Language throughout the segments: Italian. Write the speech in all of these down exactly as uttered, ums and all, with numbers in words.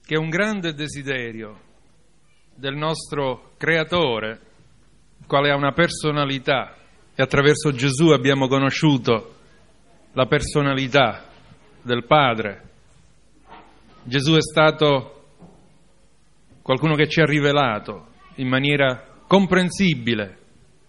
che è un grande desiderio del nostro Creatore, il quale ha una personalità, e attraverso Gesù abbiamo conosciuto la personalità del Padre. Gesù è stato qualcuno che ci ha rivelato in maniera comprensibile.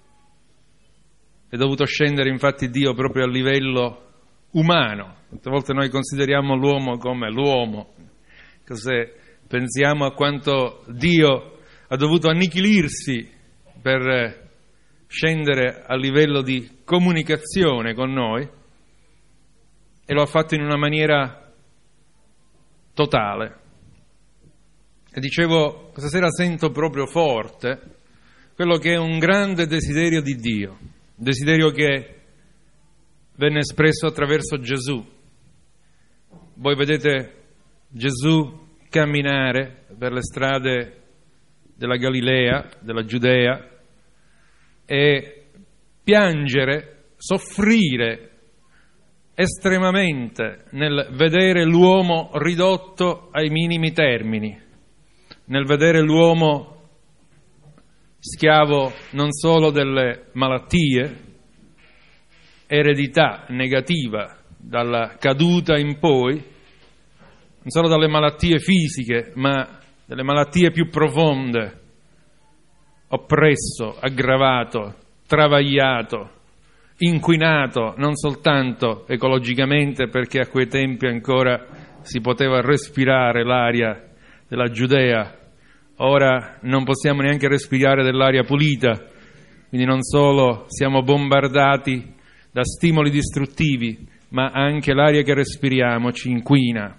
È dovuto scendere infatti Dio proprio a livello umano. Tante volte noi consideriamo l'uomo come l'uomo, cos'è? Pensiamo a quanto Dio ha dovuto annichilirsi per scendere a livello di comunicazione con noi, e lo ha fatto in una maniera totale. E dicevo, questa sera sento proprio forte quello che è un grande desiderio di Dio, desiderio che venne espresso attraverso Gesù. Voi vedete Gesù camminare per le strade della Galilea, della Giudea, e piangere, soffrire estremamente nel vedere l'uomo ridotto ai minimi termini, nel vedere l'uomo schiavo non solo delle malattie, eredità negativa dalla caduta in poi, non solo dalle malattie fisiche, ma delle malattie più profonde, oppresso, aggravato, travagliato, inquinato, non soltanto ecologicamente, perché a quei tempi ancora si poteva respirare l'aria della Giudea, ora non possiamo neanche respirare dell'aria pulita, quindi non solo siamo bombardati da stimoli distruttivi, ma anche l'aria che respiriamo ci inquina.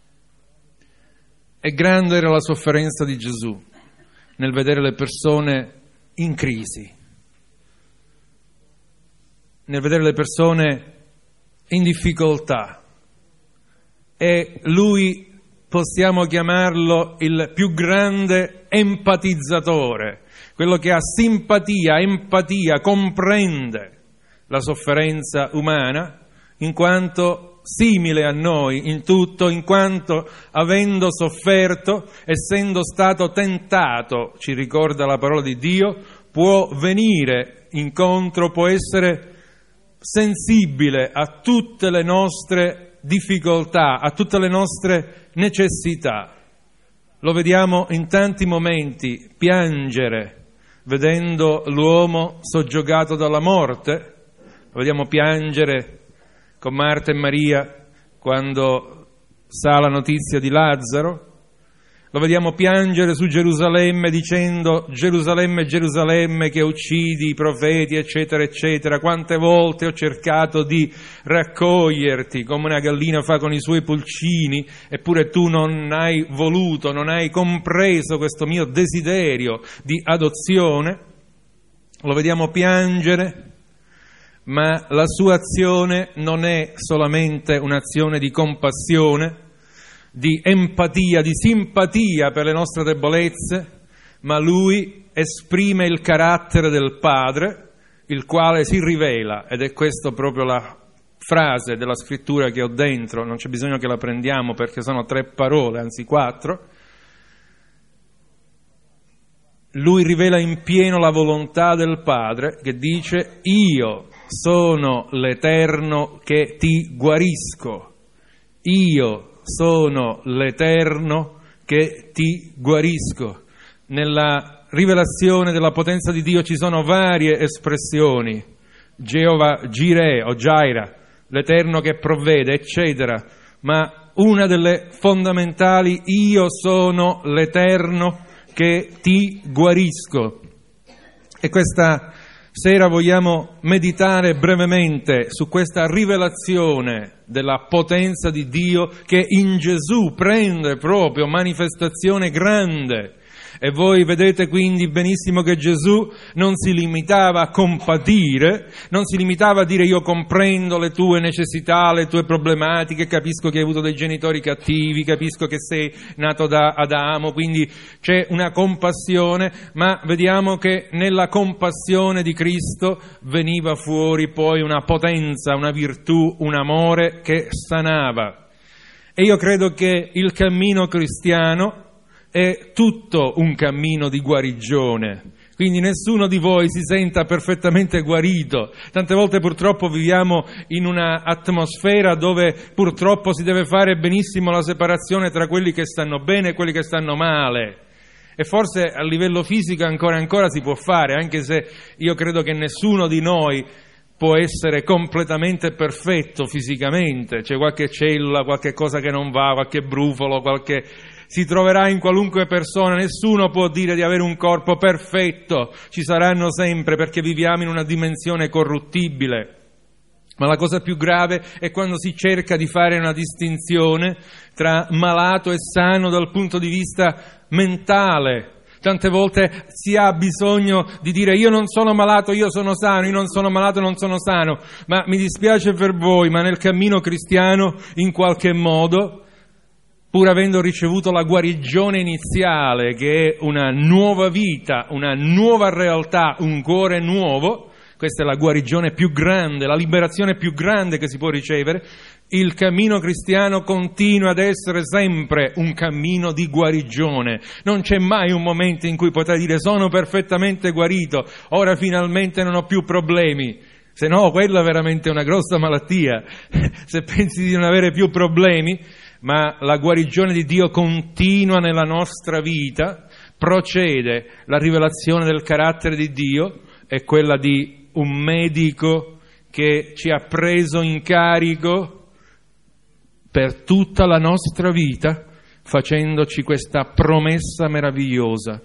E grande era la sofferenza di Gesù nel vedere le persone in crisi, nel vedere le persone in difficoltà, e lui, possiamo chiamarlo il più grande empatizzatore, quello che ha simpatia, empatia, comprende la sofferenza umana, in quanto simile a noi in tutto, in quanto avendo sofferto, essendo stato tentato, ci ricorda la parola di Dio, può venire incontro, può essere sensibile a tutte le nostre difficoltà, a tutte le nostre necessità. Lo vediamo in tanti momenti piangere, vedendo l'uomo soggiogato dalla morte, lo vediamo piangere con Marta e Maria quando sa la notizia di Lazzaro, lo vediamo piangere su Gerusalemme dicendo Gerusalemme, Gerusalemme che uccidi i profeti, eccetera, eccetera. Quante volte ho cercato di raccoglierti come una gallina fa con i suoi pulcini, eppure tu non hai voluto, non hai compreso questo mio desiderio di adozione. Lo vediamo piangere, ma la sua azione non è solamente un'azione di compassione, di empatia, di simpatia per le nostre debolezze, ma lui esprime il carattere del Padre, il quale si rivela, ed è questa proprio la frase della scrittura che ho dentro, non c'è bisogno che la prendiamo perché sono tre parole, anzi quattro. Lui rivela in pieno la volontà del Padre, che dice: io sono l'Eterno che ti guarisco, io sono l'Eterno che ti guarisco. Nella rivelazione della potenza di Dio ci sono varie espressioni, Geova Jireh o Jaira, l'Eterno che provvede, eccetera, ma una delle fondamentali: io sono l'Eterno che ti guarisco. E questa sera vogliamo meditare brevemente su questa rivelazione della potenza di Dio che in Gesù prende proprio manifestazione grande. E voi vedete quindi benissimo che Gesù non si limitava a compatire, non si limitava a dire io comprendo le tue necessità, le tue problematiche, capisco che hai avuto dei genitori cattivi, capisco che sei nato da Adamo, quindi c'è una compassione, ma vediamo che nella compassione di Cristo veniva fuori poi una potenza, una virtù, un amore che sanava. E io credo che il cammino cristiano è tutto un cammino di guarigione. Quindi nessuno di voi si senta perfettamente guarito. Tante volte purtroppo viviamo in una atmosfera dove purtroppo si deve fare benissimo la separazione tra quelli che stanno bene e quelli che stanno male. E forse a livello fisico ancora ancora si può fare, anche se io credo che nessuno di noi può essere completamente perfetto fisicamente. C'è qualche cellula, qualche cosa che non va, qualche brufolo, qualche... si troverà in qualunque persona, nessuno può dire di avere un corpo perfetto, ci saranno sempre perché viviamo in una dimensione corruttibile. Ma la cosa più grave è quando si cerca di fare una distinzione tra malato e sano dal punto di vista mentale. Tante volte si ha bisogno di dire io non sono malato, io sono sano, io non sono malato, non sono sano. Ma mi dispiace per voi, ma nel cammino cristiano in qualche modo, pur avendo ricevuto la guarigione iniziale, che è una nuova vita, una nuova realtà, un cuore nuovo, questa è la guarigione più grande, la liberazione più grande che si può ricevere, il cammino cristiano continua ad essere sempre un cammino di guarigione. Non c'è mai un momento in cui potrai dire sono perfettamente guarito, ora finalmente non ho più problemi. Se no, quella è veramente una grossa malattia, se pensi di non avere più problemi. Ma la guarigione di Dio continua nella nostra vita, procede la rivelazione del carattere di Dio, è quella di un medico che ci ha preso in carico per tutta la nostra vita, facendoci questa promessa meravigliosa.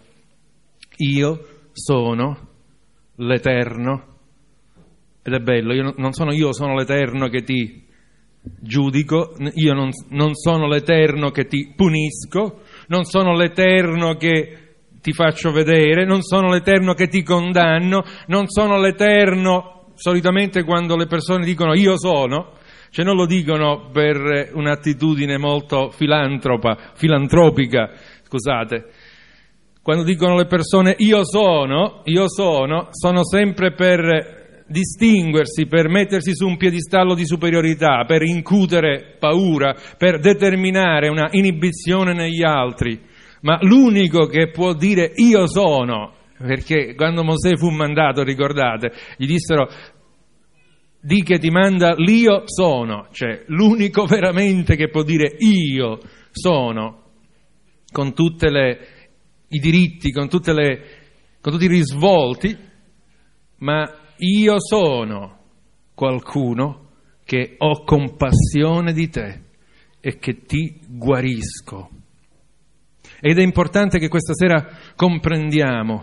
Io sono l'Eterno, ed è bello, io non sono io, sono l'Eterno che ti giudico, io non, non sono l'Eterno che ti punisco, non sono l'Eterno che ti faccio vedere, non sono l'Eterno che ti condanno, non sono l'Eterno, solitamente quando le persone dicono io sono, cioè non lo dicono per un'attitudine molto filantropa, filantropica, scusate, quando dicono le persone io sono, io sono, sono sempre per distinguersi, per mettersi su un piedistallo di superiorità, per incutere paura, per determinare una inibizione negli altri. Ma l'unico che può dire io sono, perché quando Mosè fu mandato, ricordate, gli dissero di che ti manda l'io sono, cioè l'unico veramente che può dire io sono, con tutte le i diritti, con tutte le con tutti i risvolti, ma io sono qualcuno che ho compassione di te e che ti guarisco. Ed è importante che questa sera comprendiamo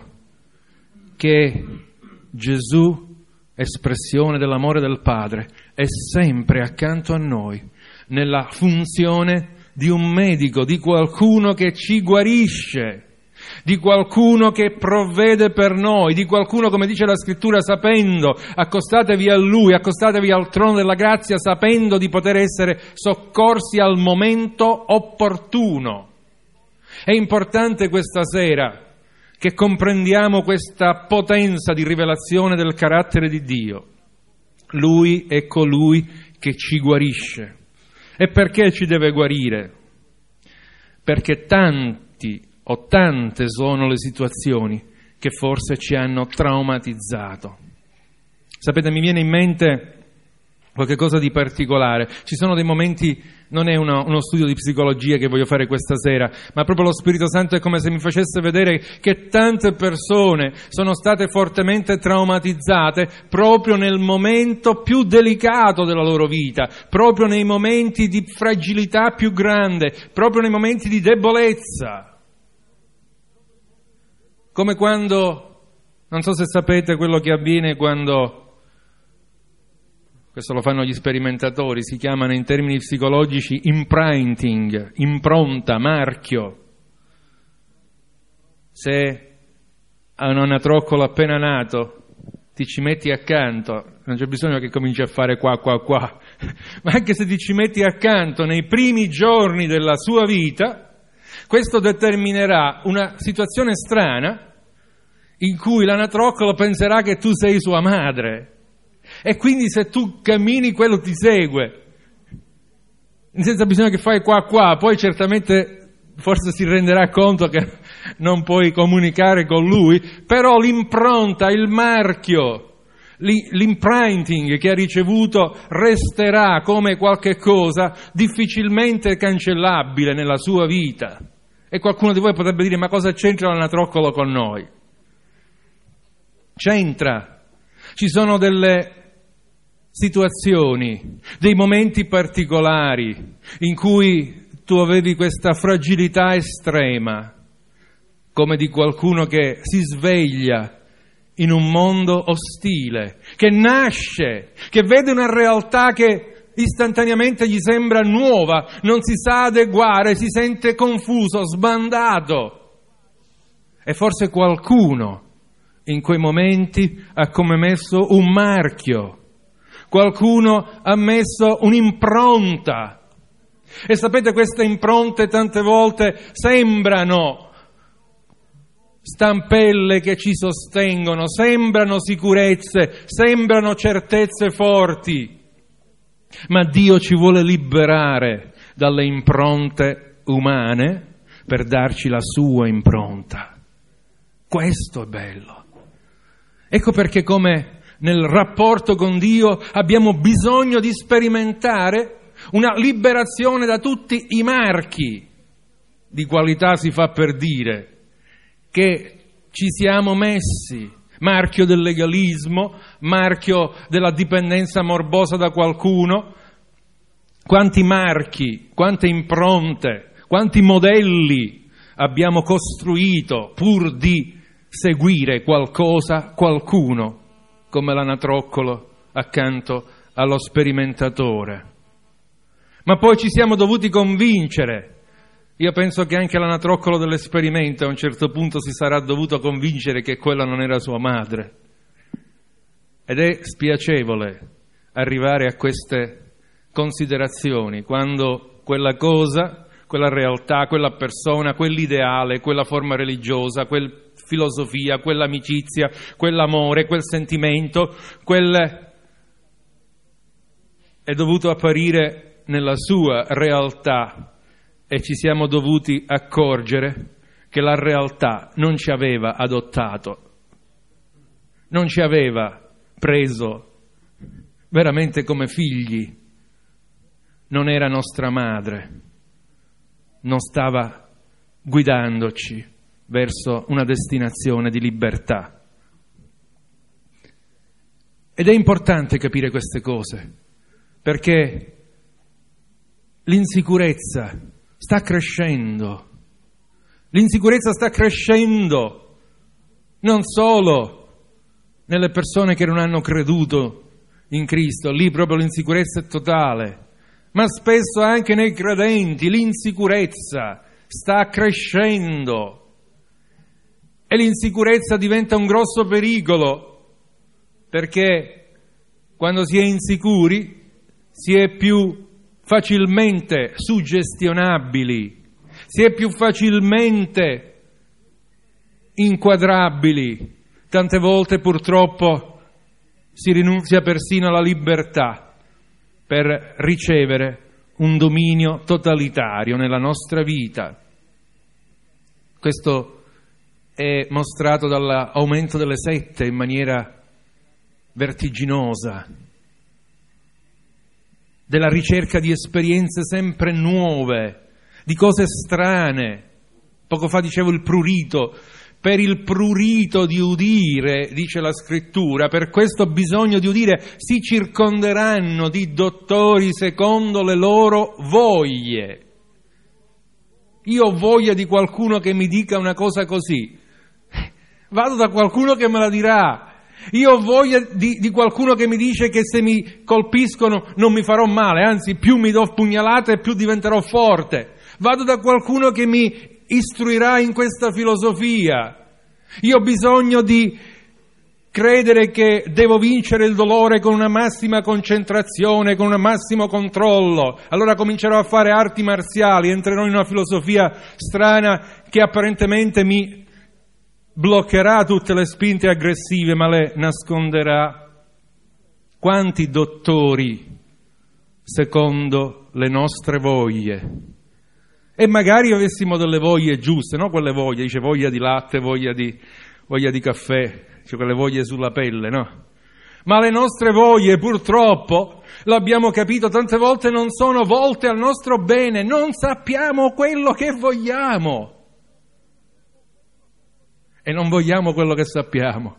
che Gesù, espressione dell'amore del Padre, è sempre accanto a noi, nella funzione di un medico, di qualcuno che ci guarisce, di qualcuno che provvede per noi, di qualcuno, come dice la Scrittura, sapendo, accostatevi a Lui, accostatevi al trono della grazia, sapendo di poter essere soccorsi al momento opportuno. È importante questa sera che comprendiamo questa potenza di rivelazione del carattere di Dio. Lui è colui che ci guarisce. E perché ci deve guarire? Perché tanti o tante sono le situazioni che forse ci hanno traumatizzato. Sapete, mi viene in mente qualche cosa di particolare. Ci sono dei momenti, non è uno, uno studio di psicologia che voglio fare questa sera, ma proprio lo Spirito Santo è come se mi facesse vedere che tante persone sono state fortemente traumatizzate proprio nel momento più delicato della loro vita, proprio nei momenti di fragilità più grande, proprio nei momenti di debolezza. Come quando, non so se sapete quello che avviene quando, questo lo fanno gli sperimentatori, si chiamano in termini psicologici imprinting, impronta, marchio. Se a un anatroccolo appena nato ti ci metti accanto, non c'è bisogno che cominci a fare qua, qua, qua, ma anche se ti ci metti accanto nei primi giorni della sua vita, questo determinerà una situazione strana in cui l'anatroccolo penserà che tu sei sua madre e quindi se tu cammini quello ti segue. senza bisogno che fai qua qua, poi certamente forse si renderà conto che non puoi comunicare con lui, però l'impronta, il marchio, l'imprinting che ha ricevuto resterà come qualche cosa difficilmente cancellabile nella sua vita. E qualcuno di voi potrebbe dire: ma cosa c'entra l'anatroccolo con noi? C'entra. Ci sono delle situazioni, dei momenti particolari in cui tu avevi questa fragilità estrema, come di qualcuno che si sveglia in un mondo ostile, che nasce, che vede una realtà che istantaneamente gli sembra nuova, non si sa adeguare, si sente confuso, sbandato. E forse qualcuno in quei momenti ha come messo un marchio, qualcuno ha messo un'impronta. E sapete, queste impronte tante volte sembrano stampelle che ci sostengono, sembrano sicurezze, sembrano certezze forti, ma Dio ci vuole liberare dalle impronte umane per darci la sua impronta. Questo è bello. Ecco perché, come nel rapporto con Dio, abbiamo bisogno di sperimentare una liberazione da tutti i marchi di qualità, si fa per dire, che ci siamo messi: marchio del legalismo, marchio della dipendenza morbosa da qualcuno. Quanti marchi, quante impronte, quanti modelli abbiamo costruito pur di seguire qualcosa, qualcuno, come l'anatroccolo accanto allo sperimentatore. Ma poi ci siamo dovuti convincere. Io penso che anche l'anatroccolo dell'esperimento a un certo punto si sarà dovuto convincere che quella non era sua madre. Ed è spiacevole arrivare a queste considerazioni quando quella cosa, quella realtà, quella persona, quell'ideale, quella forma religiosa, quella filosofia, quell'amicizia, quell'amore, quel sentimento, quel è dovuto apparire nella sua realtà. E ci siamo dovuti accorgere che la realtà non ci aveva adottato, non ci aveva preso veramente come figli, non era nostra madre, non stava guidandoci verso una destinazione di libertà. Ed è importante capire queste cose, perché l'insicurezza sta crescendo, l'insicurezza sta crescendo non solo nelle persone che non hanno creduto in Cristo, lì proprio l'insicurezza è totale, ma spesso anche nei credenti l'insicurezza sta crescendo e l'insicurezza diventa un grosso pericolo, perché quando si è insicuri si è più facilmente suggestionabili, si è più facilmente inquadrabili. Tante volte purtroppo si rinunzia persino alla libertà per ricevere un dominio totalitario nella nostra vita. Questo è mostrato dall'aumento delle sette in maniera vertiginosa, della ricerca di esperienze sempre nuove, di cose strane. Poco fa dicevo il prurito. Per il prurito di udire, dice la Scrittura, per questo bisogno di udire, si circonderanno di dottori secondo le loro voglie. Io ho voglia di qualcuno che mi dica una cosa così, vado da qualcuno che me la dirà. Io ho voglia di, di qualcuno che mi dice che se mi colpiscono non mi farò male, anzi più mi do pugnalate più diventerò forte. Vado da qualcuno che mi istruirà in questa filosofia. Io ho bisogno di credere che devo vincere il dolore con una massima concentrazione, con un massimo controllo. Allora comincerò a fare arti marziali, entrerò in una filosofia strana che apparentemente mi bloccherà tutte le spinte aggressive, ma le nasconderà. Quanti dottori secondo le nostre voglie. E magari avessimo delle voglie giuste, no? Quelle voglie, dice voglia di latte, voglia di, voglia di caffè, cioè quelle voglie sulla pelle, no? Ma le nostre voglie, purtroppo, l'abbiamo capito tante volte, non sono volte al nostro bene, non sappiamo quello che vogliamo. E non vogliamo quello che sappiamo.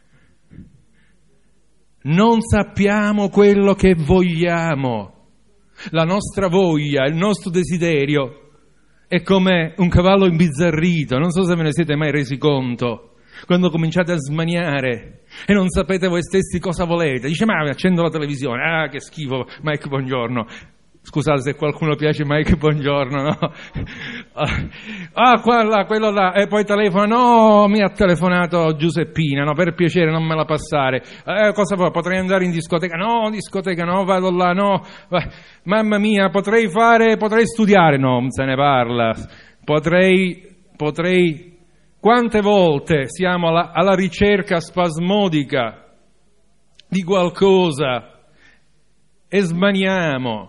Non sappiamo quello che vogliamo. La nostra voglia, il nostro desiderio è come un cavallo imbizzarrito. Non so se ve ne siete mai resi conto. Quando cominciate a smaniare e non sapete voi stessi cosa volete. Dice, ma accendo la televisione. Ah, che schifo, Mike Buongiorno. Scusate se qualcuno piace Mike Buongiorno, no? Ah, quello, quello là, e poi telefona, no, mi ha telefonato Giuseppina, no, per piacere non me la passare. Eh, cosa fa? Potrei andare in discoteca? No, discoteca no, vado là, no. Mamma mia, potrei fare, potrei studiare? No, non se ne parla. Potrei, potrei... Quante volte siamo alla, alla ricerca spasmodica di qualcosa e smaniamo?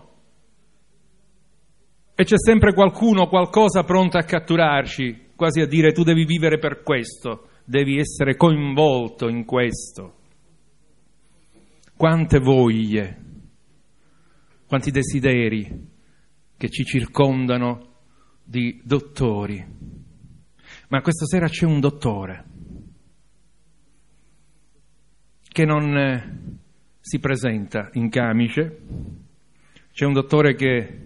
E c'è sempre qualcuno, qualcosa pronto a catturarci, quasi a dire tu devi vivere per questo, devi essere coinvolto in questo. Quante voglie, quanti desideri che ci circondano di dottori. Ma questa sera c'è un dottore che non eh, si presenta in camice, c'è un dottore che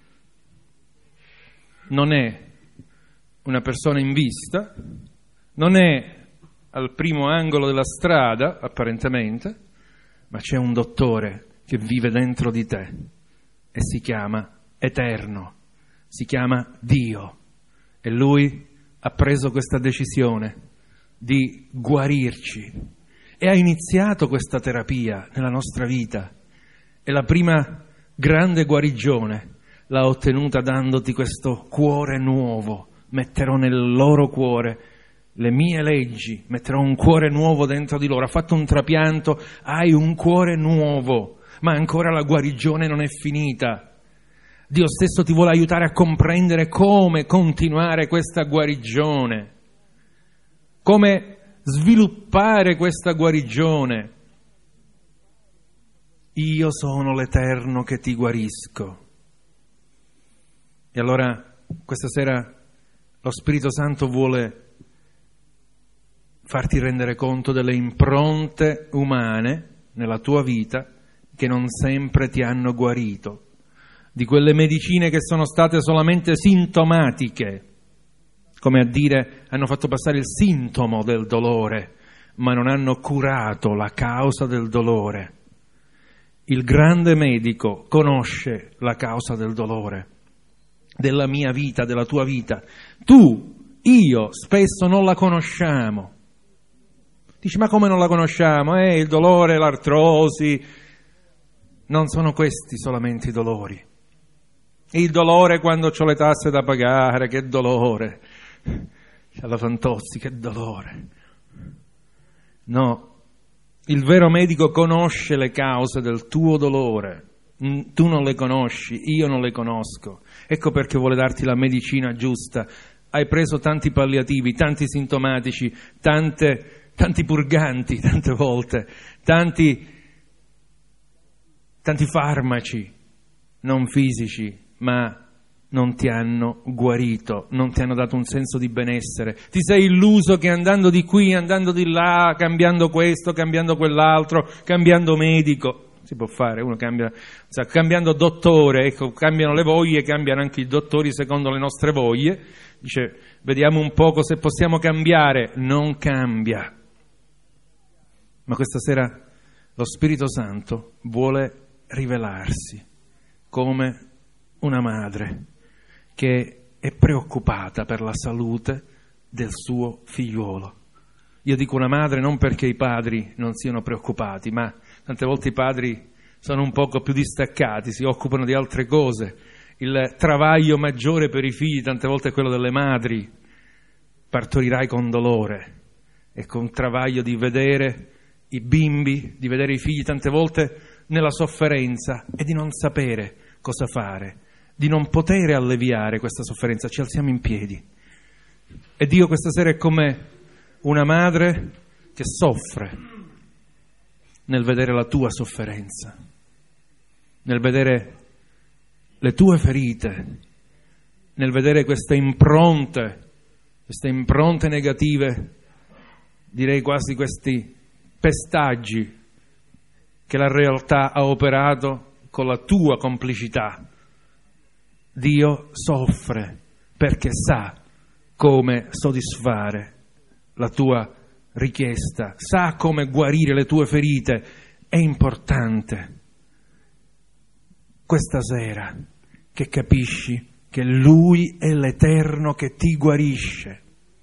non è una persona in vista, non è al primo angolo della strada, apparentemente, ma c'è un dottore che vive dentro di te e si chiama Eterno, si chiama Dio. E Lui ha preso questa decisione di guarirci e ha iniziato questa terapia nella nostra vita. E la prima grande guarigione l'ha ottenuta dandoti questo cuore nuovo. Metterò nel loro cuore le mie leggi, metterò un cuore nuovo dentro di loro. Ha fatto un trapianto, hai un cuore nuovo, ma ancora la guarigione non è finita. Dio stesso ti vuole aiutare a comprendere come continuare questa guarigione, come sviluppare questa guarigione. Io sono l'Eterno che ti guarisco. E allora questa sera lo Spirito Santo vuole farti rendere conto delle impronte umane nella tua vita che non sempre ti hanno guarito, di quelle medicine che sono state solamente sintomatiche, come a dire hanno fatto passare il sintomo del dolore, ma non hanno curato la causa del dolore. Il grande medico conosce la causa del dolore, della mia vita, della tua vita. Tu, io, spesso non la conosciamo. Dici, ma come non la conosciamo? Eh, il dolore, l'artrosi. Non sono questi solamente i dolori. Il dolore quando ho le tasse da pagare, che dolore. C'è la Fantozzi, che dolore. No, il vero medico conosce le cause del tuo dolore. Tu non le conosci, io non le conosco. Ecco perché vuole darti la medicina giusta. Hai preso tanti palliativi, tanti sintomatici, tante, tanti purganti tante volte, tanti, tanti farmaci, non fisici, ma non ti hanno guarito, non ti hanno dato un senso di benessere. Ti sei illuso che andando di qui, andando di là, cambiando questo, cambiando quell'altro, cambiando medico, si può fare, uno cambia, cioè, cambiando dottore, ecco, cambiano le voglie, cambiano anche i dottori secondo le nostre voglie. Dice, vediamo un poco se possiamo cambiare. Non cambia. Ma questa sera lo Spirito Santo vuole rivelarsi come una madre che è preoccupata per la salute del suo figliuolo. Io dico una madre non perché i padri non siano preoccupati, ma tante volte i padri sono un poco più distaccati, si occupano di altre cose. Il travaglio maggiore per i figli tante volte è quello delle madri. Partorirai con dolore e con travaglio di vedere i bimbi, di vedere i figli tante volte nella sofferenza è di non sapere cosa fare, di non poter alleviare questa sofferenza. Ci alziamo in piedi. E Dio questa sera è come una madre che soffre nel vedere la tua sofferenza, nel vedere le tue ferite, nel vedere queste impronte, queste impronte negative, direi quasi questi pestaggi che la realtà ha operato con la tua complicità. Dio soffre perché sa come soddisfare la tua richiesta, sa come guarire le tue ferite. È importante questa sera che capisci che Lui è l'Eterno che ti guarisce.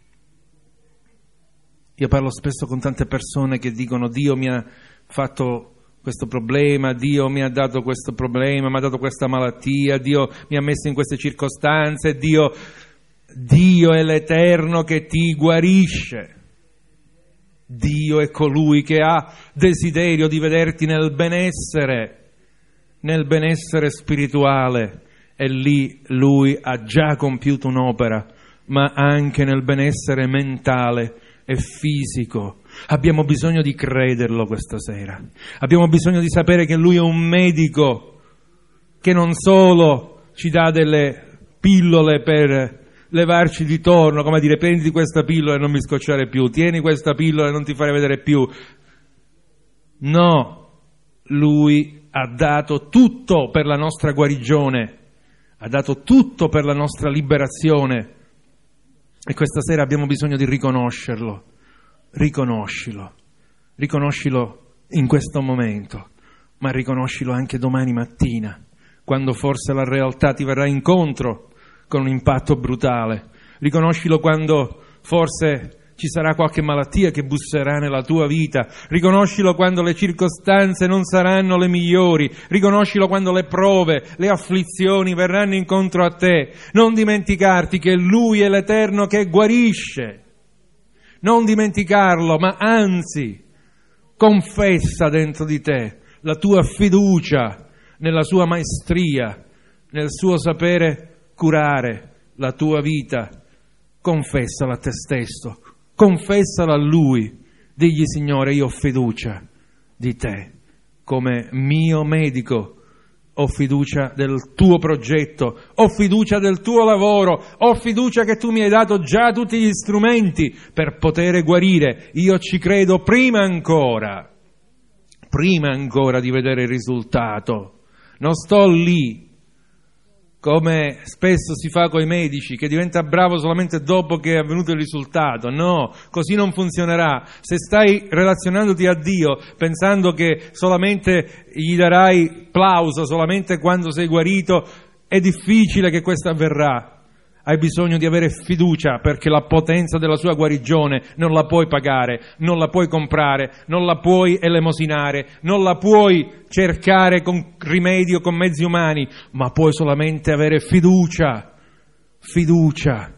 Io parlo spesso con tante persone che dicono: Dio mi ha fatto questo problema, Dio mi ha dato questo problema, mi ha dato questa malattia, Dio mi ha messo in queste circostanze, Dio, Dio è l'Eterno che ti guarisce. Dio è colui che ha desiderio di vederti nel benessere, nel benessere spirituale, e lì Lui ha già compiuto un'opera, ma anche nel benessere mentale e fisico. Abbiamo bisogno di crederlo questa sera. Abbiamo bisogno di sapere che Lui è un medico che non solo ci dà delle pillole per levarci di torno, come a dire: prendi questa pillola e non mi scocciare più, tieni questa pillola e non ti fare vedere più. No, Lui ha dato tutto per la nostra guarigione, ha dato tutto per la nostra liberazione, e questa sera abbiamo bisogno di riconoscerlo. Riconoscilo, riconoscilo in questo momento, ma riconoscilo anche domani mattina, quando forse la realtà ti verrà incontro con un impatto brutale. Riconoscilo quando forse ci sarà qualche malattia che busserà nella tua vita. Riconoscilo quando le circostanze non saranno le migliori. Riconoscilo quando le prove, le afflizioni verranno incontro a te. Non dimenticarti che Lui è l'Eterno che guarisce. Non dimenticarlo, ma anzi, confessa dentro di te la tua fiducia nella sua maestria, nel suo sapere curare la tua vita. Confessala a te stesso, confessala a Lui. Digli: Signore, io ho fiducia di te come mio medico. Ho fiducia del tuo progetto, ho fiducia del tuo lavoro, ho fiducia che tu mi hai dato già tutti gli strumenti per poter guarire. Io ci credo prima ancora, prima ancora di vedere il risultato. Non sto lì, come spesso si fa con i medici, che diventa bravo solamente dopo che è avvenuto il risultato. No, così non funzionerà. Se stai relazionandoti a Dio pensando che solamente gli darai plauso solamente quando sei guarito, è difficile che questo avverrà. Hai bisogno di avere fiducia, perché la potenza della sua guarigione non la puoi pagare, non la puoi comprare, non la puoi elemosinare, non la puoi cercare con rimedi o con mezzi umani, ma puoi solamente avere fiducia, fiducia.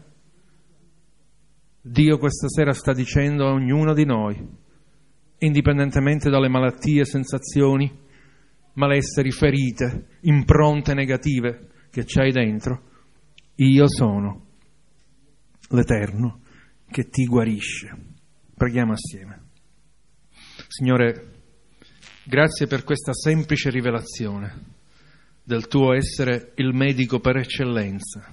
Dio questa sera sta dicendo a ognuno di noi, indipendentemente dalle malattie, sensazioni, malesseri, ferite, impronte negative che c'hai dentro: io sono l'Eterno che ti guarisce. Preghiamo assieme. Signore, grazie per questa semplice rivelazione del tuo essere il medico per eccellenza.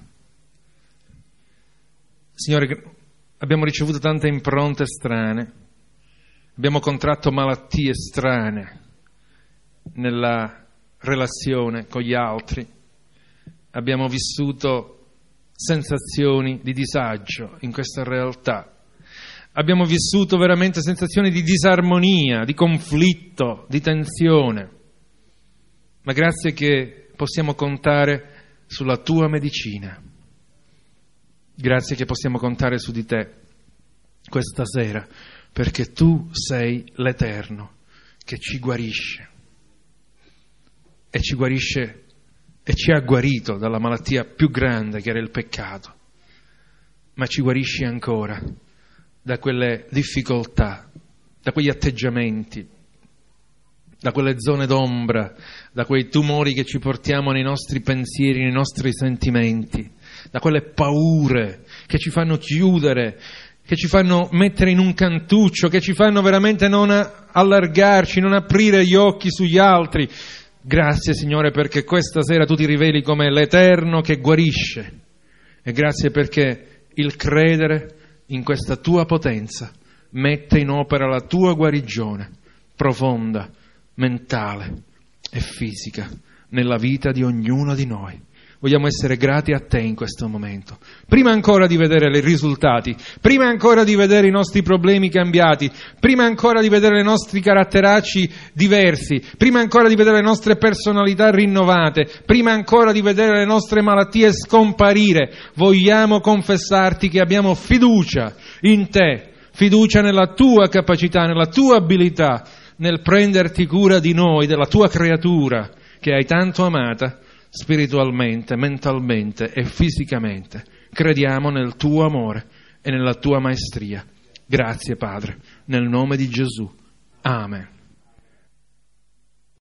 Signore, abbiamo ricevuto tante impronte strane, abbiamo contratto malattie strane nella relazione con gli altri, abbiamo vissuto sensazioni di disagio in questa realtà. Abbiamo vissuto veramente sensazioni di disarmonia, di conflitto, di tensione. Ma grazie che possiamo contare sulla tua medicina. Grazie che possiamo contare su di te questa sera, perché tu sei l'Eterno che ci guarisce. E ci guarisce e ci ha guarito dalla malattia più grande che era il peccato, ma ci guarisci ancora da quelle difficoltà, da quegli atteggiamenti, da quelle zone d'ombra, da quei tumori che ci portiamo nei nostri pensieri, nei nostri sentimenti, da quelle paure che ci fanno chiudere, che ci fanno mettere in un cantuccio, che ci fanno veramente non allargarci, non aprire gli occhi sugli altri. Grazie, Signore, perché questa sera Tu ti riveli come l'Eterno che guarisce. E grazie perché il credere in questa Tua potenza mette in opera la Tua guarigione profonda, mentale e fisica nella vita di ognuno di noi. Vogliamo essere grati a Te in questo momento. Prima ancora di vedere i risultati, prima ancora di vedere i nostri problemi cambiati, prima ancora di vedere i nostri caratteracci diversi, prima ancora di vedere le nostre personalità rinnovate, prima ancora di vedere le nostre malattie scomparire, vogliamo confessarti che abbiamo fiducia in Te, fiducia nella Tua capacità, nella Tua abilità, nel prenderti cura di noi, della Tua creatura che hai tanto amata spiritualmente, mentalmente e fisicamente. Crediamo nel Tuo amore e nella Tua maestria. Grazie, Padre, nel nome di Gesù. Amen.